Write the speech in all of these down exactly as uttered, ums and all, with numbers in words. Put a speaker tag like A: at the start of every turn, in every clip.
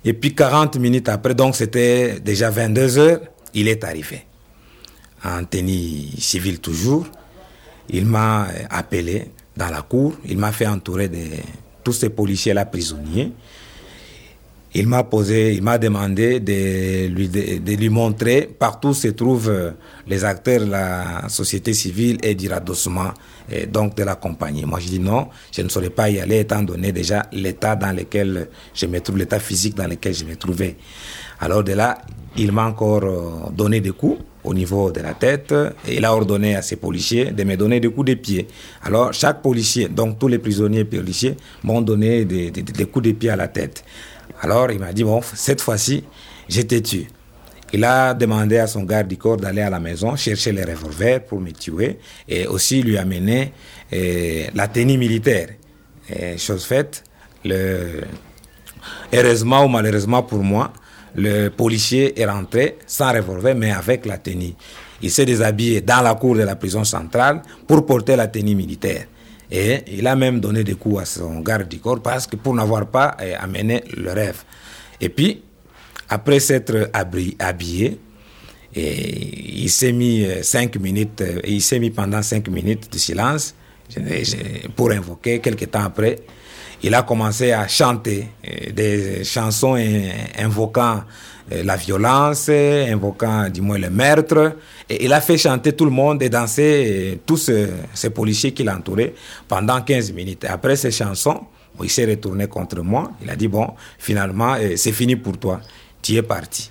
A: Et puis quarante minutes après, donc c'était déjà vingt-deux heures, il est arrivé. En tenue civile toujours. Il m'a appelé dans la cour. Il m'a fait entourer de tous ces policiers-là prisonniers. Il m'a posé, il m'a demandé de lui, de, de lui montrer partout où se trouvent les acteurs de la société civile et du radossement, et donc de la compagnie. Moi, je dis non, je ne saurais pas y aller étant donné déjà l'état dans lequel je me trouve, l'état physique dans lequel je me trouvais. Alors de là, il m'a encore donné des coups au niveau de la tête et il a ordonné à ses policiers de me donner des coups de pied. Alors chaque policier, donc tous les prisonniers policiers, m'ont donné des, des, des coups de pied à la tête. Alors il m'a dit, bon, cette fois-ci, je te tue. Il a demandé à son garde du corps d'aller à la maison chercher les revolvers pour me tuer et aussi lui amener eh, la tenue militaire. Et chose faite, le... heureusement ou malheureusement pour moi, le policier est rentré sans revolver mais avec la tenue. Il s'est déshabillé dans la cour de la prison centrale pour porter la tenue militaire. Et il a même donné des coups à son garde du corps parce que pour n'avoir pas eh, amené le rêve. Et puis, après s'être habillé, et il s'est mis cinq minutes, il s'est mis pendant cinq minutes de silence pour invoquer. Quelques temps après, il a commencé à chanter des chansons invoquant la violence, invoquant du moins le meurtre. Et il a fait chanter tout le monde et danser tous ces policiers qui l'entouraient pendant quinze minutes. Et après ces chansons, il s'est retourné contre moi. Il a dit, bon, finalement, c'est fini pour toi. Tu es parti.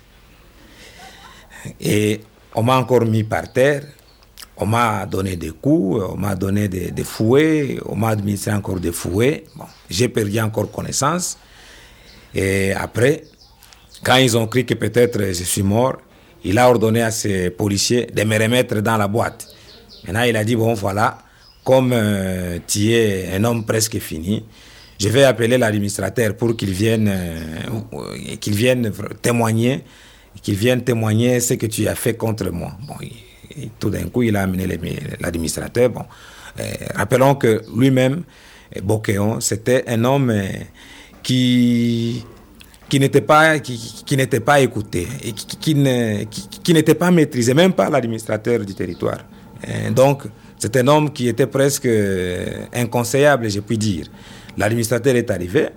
A: Et on m'a encore mis par terre. On m'a donné des coups, on m'a donné des, des fouets, on m'a administré encore des fouets. Bon, j'ai perdu encore connaissance. Et après, quand ils ont cru que peut-être je suis mort, il a ordonné à ses policiers de me remettre dans la boîte. Maintenant, il a dit, bon, voilà, comme euh, tu es un homme presque fini, je vais appeler l'administrateur pour qu'il vienne, euh, qu'il vienne témoigner, qu'il vienne témoigner ce que tu as fait contre moi. Bon, et tout d'un coup, il a amené l'administrateur. Bon, euh, rappelons que lui-même, Bokéon, c'était un homme euh, qui qui n'était pas qui, qui n'était pas écouté et qui, qui, ne, qui, qui n'était pas maîtrisé, même par l'administrateur du territoire. Et donc, c'est un homme qui était presque inconseillable, je puis dire. L'administrateur est arrivé,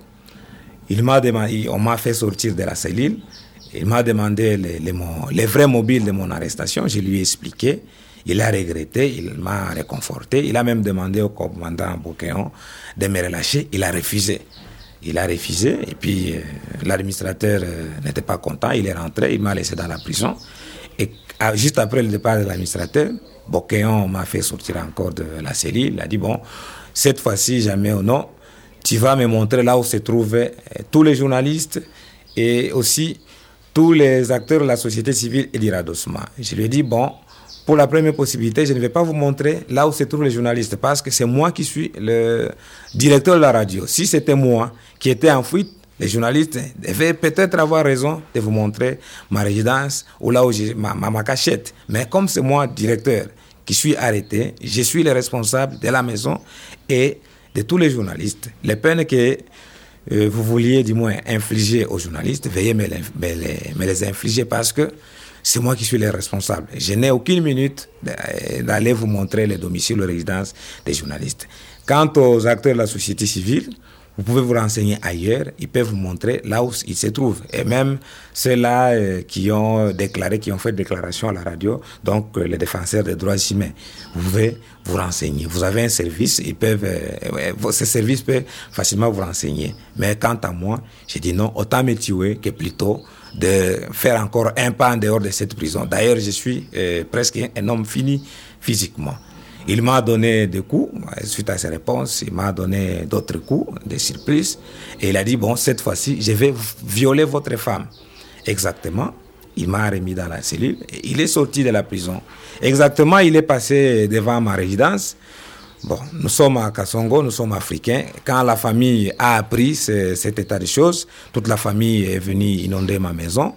A: il m'a demandé, on m'a fait sortir de la cellule. Il m'a demandé les, les, les vrais mobiles de mon arrestation. Je lui ai expliqué. Il a regretté, il m'a réconforté. Il a même demandé au commandant Bokéon de me relâcher. Il a refusé. Il a refusé. Et puis, euh, l'administrateur euh, n'était pas content. Il est rentré. Il m'a laissé dans la prison. Et à, juste après le départ de l'administrateur, Bokéon m'a fait sortir encore de la cellule. Il a dit, bon, cette fois-ci, jamais ou non, tu vas me montrer là où se trouvaient euh, tous les journalistes et aussi tous les acteurs de la société civile et du radossement. Je lui ai dit, bon, pour la première possibilité, je ne vais pas vous montrer là où se trouvent les journalistes parce que c'est moi qui suis le directeur de la radio. Si c'était moi qui étais en fuite, les journalistes devaient peut-être avoir raison de vous montrer ma résidence ou là où j'ai ma, ma, ma cachette. Mais comme c'est moi, directeur, qui suis arrêté, je suis le responsable de la maison et de tous les journalistes. Les peines que Euh, vous vouliez du moins infliger aux journalistes, veuillez me les, me, les, me les infliger parce que c'est moi qui suis le responsable. Je n'ai aucune minute d'aller vous montrer les domiciles, les résidences des journalistes. Quant aux acteurs de la société civile, vous pouvez vous renseigner ailleurs, ils peuvent vous montrer là où ils se trouvent. Et même ceux-là euh, qui ont déclaré, qui ont fait déclaration à la radio, donc euh, les défenseurs des droits humains, vous pouvez vous renseigner. Vous avez un service, ils peuvent, euh, ces services peuvent facilement vous renseigner. Mais quant à moi, j'ai dit non, autant me tuer que plutôt de faire encore un pas en dehors de cette prison. D'ailleurs, je suis euh, presque un homme fini physiquement. Il m'a donné des coups, suite à ses réponses, il m'a donné d'autres coups, des surprises, et il a dit, bon, cette fois-ci, je vais violer votre femme. Exactement, il m'a remis dans la cellule, et il est sorti de la prison. Exactement, il est passé devant ma résidence. Bon, nous sommes à Kassongo, nous sommes africains. Quand la famille a appris ce, cet état de choses, toute la famille est venue inonder ma maison.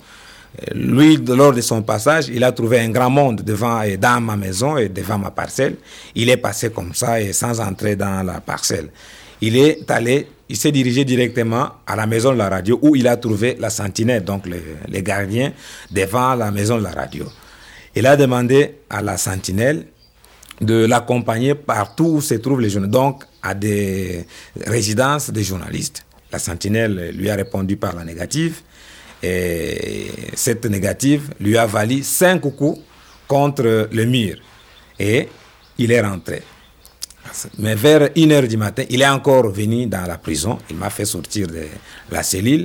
A: Lui, lors de son passage, il a trouvé un grand monde devant et dans ma maison et devant ma parcelle. Il est passé comme ça et sans entrer dans la parcelle. Il est allé il s'est dirigé directement à la maison de la radio où il a trouvé la sentinelle, donc les, les gardiens devant la maison de la radio. Il a demandé à la sentinelle de l'accompagner partout où se trouvent les journalistes, donc à des résidences des journalistes. La sentinelle lui a répondu par la négative et cette négative lui a valu cinq coups contre le mur et il est rentré. Mais vers une heure du matin, il est encore venu dans la prison, il m'a fait sortir de la cellule,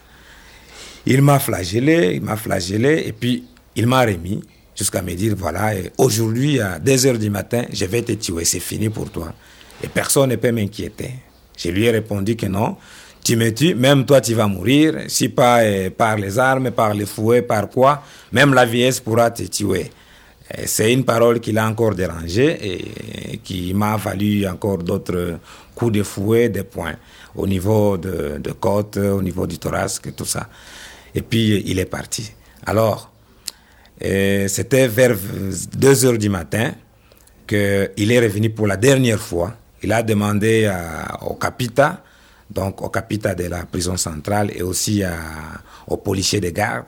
A: il m'a flagellé, il m'a flagellé et puis il m'a remis jusqu'à me dire, voilà, aujourd'hui à deux heures du matin, je vais te tuer, c'est fini pour toi. Et personne ne peut m'inquiéter. Je lui ai répondu que non, tu me tues, même toi tu vas mourir, si pas eh, par les armes, par les fouets, par quoi, même la vieillesse pourra te tuer. Et c'est une parole qui l'a encore dérangé et qui m'a valu encore d'autres coups de fouet, des poings, au niveau de, de côte, au niveau du thorax, tout ça. Et puis il est parti. Alors, et c'était vers deux heures du matin qu'il est revenu pour la dernière fois. Il a demandé à, au capita, donc au capita de la prison centrale et aussi à, aux policiers de garde,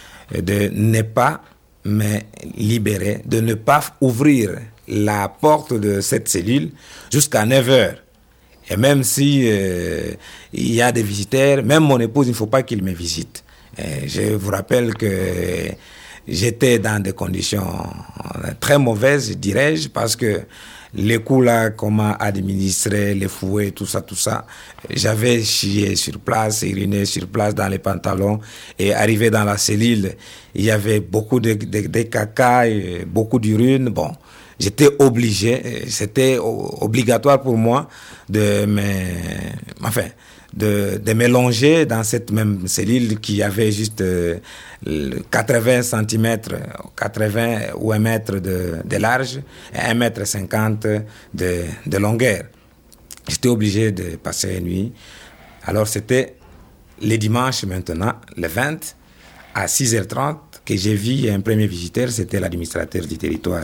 A: de ne pas me libérer, de ne pas ouvrir la porte de cette cellule jusqu'à neuf heures. Et même si euh, il y a des visiteurs, même mon épouse, il ne faut pas qu'il me visite. Et je vous rappelle que j'étais dans des conditions très mauvaises, dirais-je, parce que les coups là qu'on m'a administré, les fouets, tout ça, tout ça, j'avais chié sur place, uriné sur place dans les pantalons et arrivé dans la cellule, il y avait beaucoup de, de, de caca et beaucoup d'urine. Bon, j'étais obligé, c'était obligatoire pour moi de me, enfin, de, de me longer dans cette même cellule qui avait juste euh, quatre-vingts centimètres, quatre-vingts ou un mètre de, de large et un mètre cinquante de, de longueur. J'étais obligé de passer la nuit. Alors c'était le dimanche maintenant, le vingt, à six heures trente, que j'ai vu un premier visiteur, c'était l'administrateur du territoire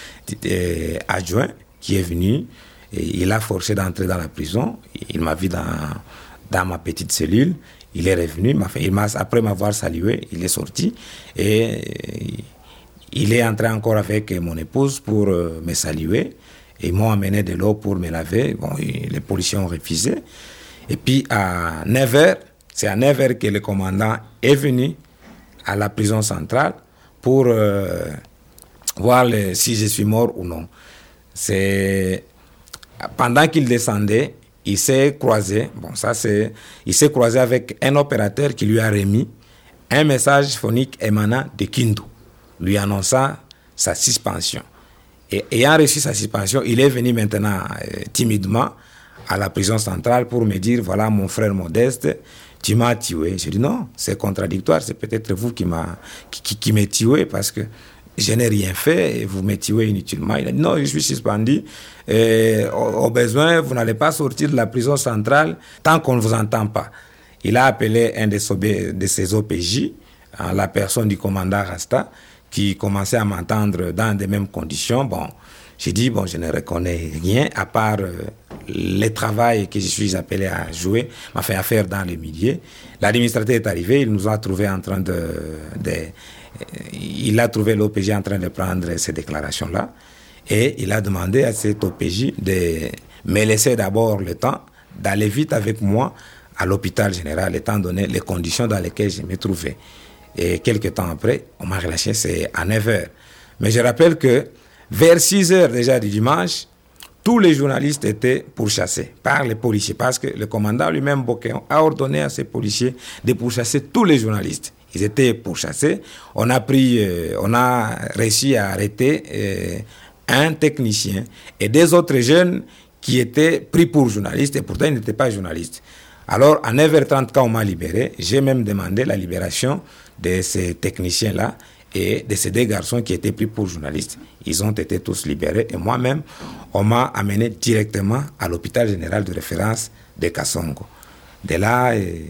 A: euh, adjoint qui est venu. Et il a forcé d'entrer dans la prison. Il m'a vu dans, dans ma petite cellule. Il est revenu. M'a fait, il m'a, après m'avoir salué, il est sorti. Et il est entré encore avec mon épouse pour me saluer. Et ils m'ont amené de l'eau pour me laver. Bon, les policiers ont refusé. Et puis à neuf heures, c'est à neuf heures que le commandant est venu à la prison centrale pour euh, voir le, si je suis mort ou non. C'est... Pendant qu'il descendait, il s'est croisé, bon ça c'est, il s'est croisé avec un opérateur qui lui a remis un message phonique émanant de Kindu, lui annonçant sa suspension. Et ayant reçu sa suspension, il est venu maintenant euh, timidement à la prison centrale pour me dire, voilà mon frère Modeste, tu m'as tué. J'ai dit non, c'est contradictoire, c'est peut-être vous qui m'a, qui, qui, qui m'avez tué parce que je n'ai rien fait et vous me tuez inutilement. Il a dit non, je suis suspendu. Et au, au besoin, vous n'allez pas sortir de la prison centrale tant qu'on ne vous entend pas. Il a appelé un de ses, de ses O P J, la personne du commandant Rasta, qui commençait à m'entendre dans les mêmes conditions. Bon, j'ai dit, bon, je ne reconnais rien à part euh, le travail que je suis appelé à jouer, m'a fait à faire dans le milieu. L'administrateur est arrivé, il nous a trouvé en train de... de il a trouvé l'O P J en train de prendre ces déclarations-là et il a demandé à cet O P J de me laisser d'abord le temps d'aller vite avec moi à l'hôpital général, étant donné les conditions dans lesquelles je me trouvais. Et quelques temps après, on m'a relâché, c'est à neuf heures. Mais je rappelle que vers six heures déjà du dimanche, tous les journalistes étaient pourchassés par les policiers, parce que le commandant lui-même, Bokéon, a ordonné à ses policiers de pourchasser tous les journalistes. Ils étaient pourchassés. On a pris, euh, on a réussi à arrêter euh, un technicien et des autres jeunes qui étaient pris pour journalistes et pourtant ils n'étaient pas journalistes. Alors à neuf heures trente, quand on m'a libéré, j'ai même demandé la libération de ces techniciens-là et de ces deux garçons qui étaient pris pour journalistes. Ils ont été tous libérés et moi-même, on m'a amené directement à l'hôpital général de référence de Kassongo. De là, et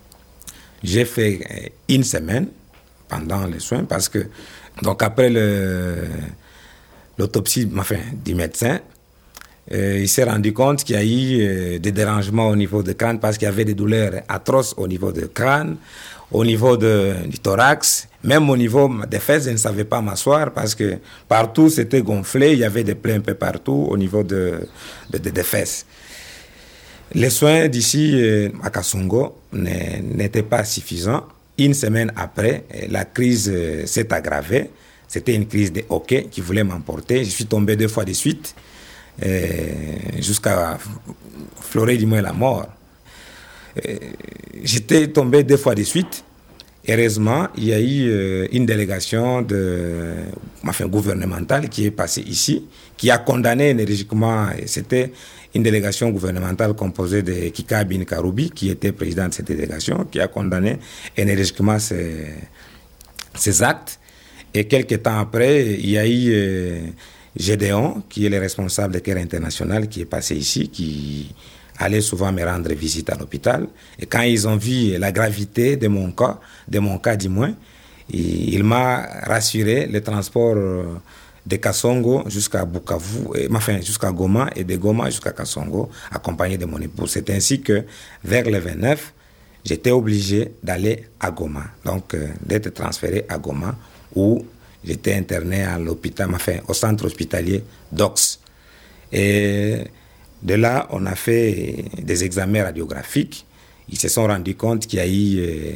A: j'ai fait une semaine pendant les soins parce que, donc après le, l'autopsie enfin, du médecin, Euh, il s'est rendu compte qu'il y a eu euh, des dérangements au niveau du crâne parce qu'il y avait des douleurs atroces au niveau du crâne, au niveau de, du thorax, même au niveau des fesses. Je ne savais pas m'asseoir parce que partout c'était gonflé, il y avait des plaies un peu partout au niveau de, de, de, des fesses. Les soins d'ici euh, à Kasongo n'étaient pas suffisants. Une semaine après, la crise euh, s'est aggravée. C'était une crise de hockey qui voulait m'emporter. Je suis tombé deux fois de suite. Jusqu'à fleurer du moins la mort. Euh, j'étais tombé deux fois de suite. Heureusement, il y a eu euh, une délégation de, enfin, gouvernementale qui est passée ici, qui a condamné énergiquement, et c'était une délégation gouvernementale composée de Kika Bin Karoubi, qui était président de cette délégation, qui a condamné énergiquement ces, ces actes. Et quelques temps après, il y a eu euh, Gédéon, qui est le responsable de Care International, qui est passé ici, qui allait souvent me rendre visite à l'hôpital. Et quand ils ont vu la gravité de mon cas, de mon cas du moins, il, il m'a rassuré le transport de Kasongo jusqu'à Bukavu, et, enfin jusqu'à Goma, et de Goma jusqu'à Kasongo, accompagné de mon épouse. C'est ainsi que, vers le vingt-neuf, j'étais obligé d'aller à Goma, donc euh, d'être transféré à Goma, où j'étais interné à l'hôpital, enfin, au centre hospitalier d'O X. Et de là, on a fait des examens radiographiques. Ils se sont rendus compte qu'il y a eu euh,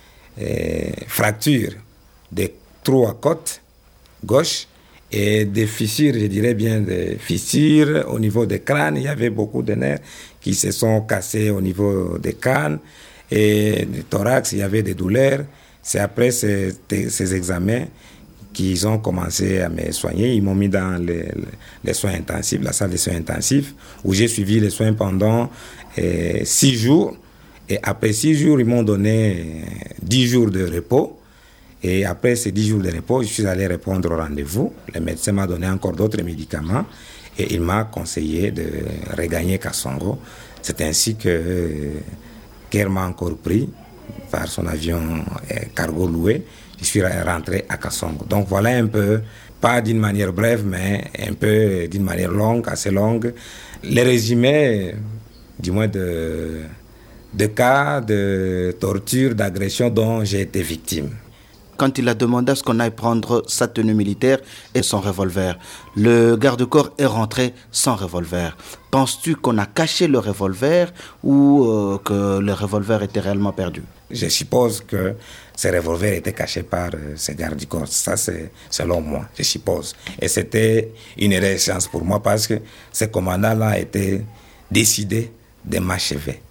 A: euh, fracture des trois côtes gauche et des fissures, je dirais bien des fissures au niveau des crânes. Il y avait beaucoup de nerfs qui se sont cassés au niveau des crânes et du thorax, il y avait des douleurs. C'est après ces, ces examens qu'ils ont commencé à me soigner. Ils m'ont mis dans les, les soins intensifs, la salle de soins intensifs, où j'ai suivi les soins pendant euh, six jours. Et après six jours, ils m'ont donné dix jours de repos. Et après ces dix jours de repos, je suis allé répondre au rendez-vous. Le médecin m'a donné encore d'autres médicaments et il m'a conseillé de regagner Kasongo. C'est ainsi que euh, Care m'a encore pris par son avion euh, cargo loué. Je suis rentré à Kasongo. Donc voilà un peu, pas d'une manière brève, mais un peu d'une manière longue, assez longue, le résumé, du moins de, de cas de torture, d'agression dont j'ai été victime.
B: Quand il a demandé à ce qu'on aille prendre sa tenue militaire et son revolver, le garde-corps est rentré sans revolver. Penses-tu qu'on a caché le revolver ou euh, que le revolver était réellement perdu?
A: Je suppose que ce revolver était caché par euh, ce garde-corps. Ça, c'est selon moi, je suppose. Et c'était une heureuse chance pour moi parce que ce commandant-là était décidé de m'achever.